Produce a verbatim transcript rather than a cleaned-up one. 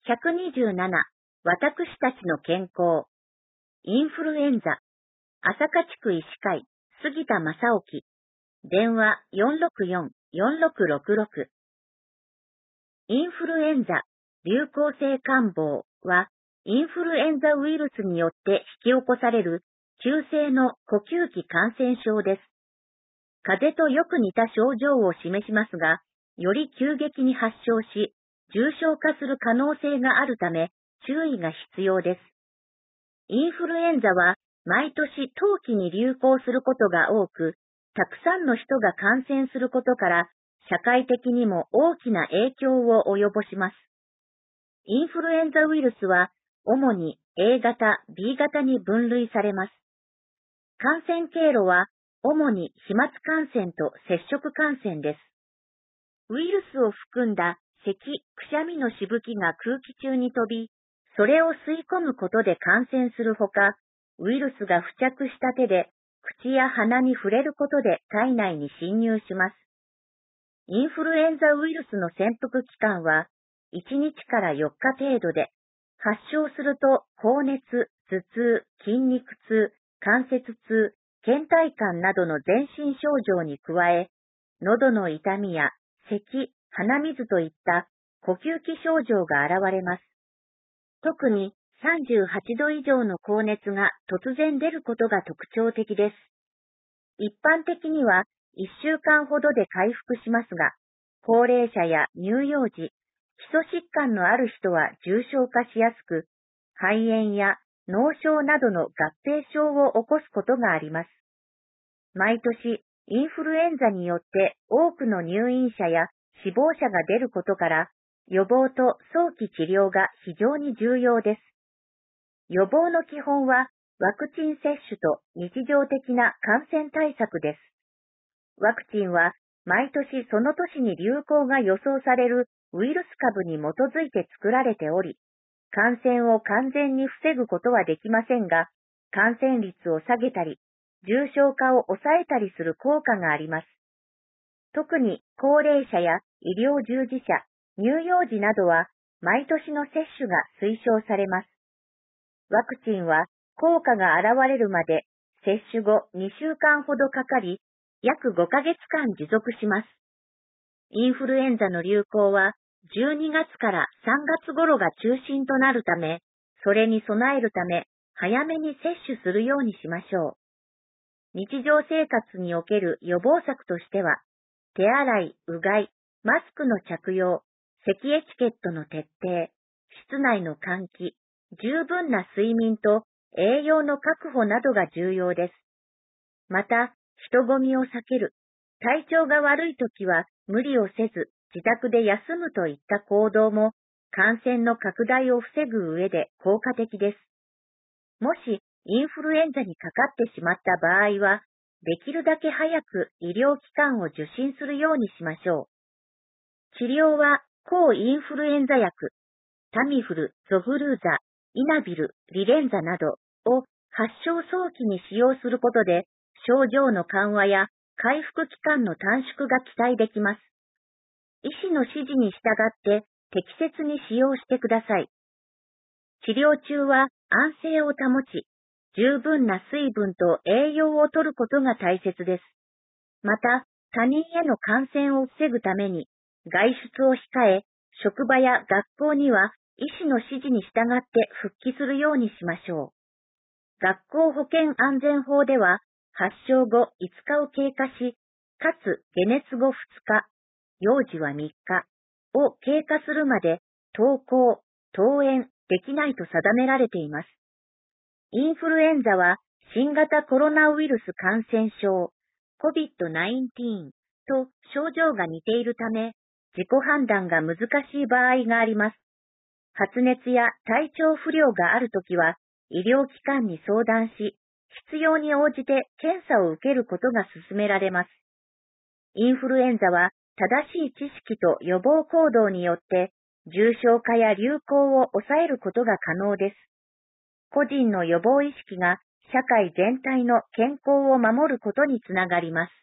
ひゃくにじゅうなな、私たちの健康。インフルエンザ。朝霞地区医師会、杉田正興。電話 よんろくよん、よんろくろくろく。インフルエンザ、流行性感冒は、インフルエンザウイルスによって引き起こされる急性の呼吸器感染症です。風邪とよく似た症状を示しますが、より急激に発症し、重症化する可能性があるため、注意が必要です。インフルエンザは、毎年冬季に流行することが多く、たくさんの人が感染することから、社会的にも大きな影響を及ぼします。インフルエンザウイルスは、主に エー 型、ビー 型に分類されます。感染経路は、主に飛沫感染と接触感染です。ウイルスを含んだ咳、くしゃみのしぶきが空気中に飛び、それを吸い込むことで感染するほか、ウイルスが付着した手で口や鼻に触れることで体内に侵入します。インフルエンザウイルスの潜伏期間はいちにちからよっか程度で、発症すると高熱、頭痛、筋肉痛、関節痛、倦怠感などの全身症状に加え、喉の痛みや咳、鼻水といった呼吸器症状が現れます。特にさんじゅうはちど以上の高熱が突然出ることが特徴的です。一般的にはいっしゅうかんほどで回復しますが、高齢者や乳幼児、基礎疾患のある人は重症化しやすく、肺炎や脳症などの合併症を起こすことがあります。毎年、インフルエンザによって多くの入院者や死亡者が出ることから、予防と早期治療が非常に重要です。予防の基本は、ワクチン接種と日常的な感染対策です。ワクチンは、毎年その年に流行が予想されるウイルス株に基づいて作られており、感染を完全に防ぐことはできませんが、感染率を下げたり、重症化を抑えたりする効果があります。特に高齢者や医療従事者、乳幼児などは毎年の接種が推奨されます。ワクチンは効果が現れるまで接種後にしゅうかんほどかかり、約ごかげつかん持続します。インフルエンザの流行はじゅうにがつからさんがつ頃が中心となるため、それに備えるため早めに接種するようにしましょう。日常生活における予防策としては、手洗い、うがい、マスクの着用、咳エチケットの徹底、室内の換気、十分な睡眠と栄養の確保などが重要です。また、人混みを避ける、体調が悪いときは無理をせず自宅で休むといった行動も感染の拡大を防ぐ上で効果的です。もしインフルエンザにかかってしまった場合は、できるだけ早く医療機関を受診するようにしましょう。治療は抗インフルエンザ薬、タミフル、ゾフルーザ、イナビル、リレンザなどを発症早期に使用することで、症状の緩和や回復期間の短縮が期待できます。医師の指示に従って適切に使用してください。治療中は安静を保ち、十分な水分と栄養を摂ることが大切です。また、他人への感染を防ぐために、外出を控え、職場や学校には医師の指示に従って復帰するようにしましょう。学校保健安全法では、発症後いつかを経過し、かつ解熱後ふつか、幼児はみっかを経過するまで登校、登園できないと定められています。インフルエンザは新型コロナウイルス感染症 コビッドナインティーン と症状が似ているため、自己判断が難しい場合があります。発熱や体調不良があるときは、医療機関に相談し、必要に応じて検査を受けることが勧められます。インフルエンザは正しい知識と予防行動によって、重症化や流行を抑えることが可能です。個人の予防意識が社会全体の健康を守ることにつながります。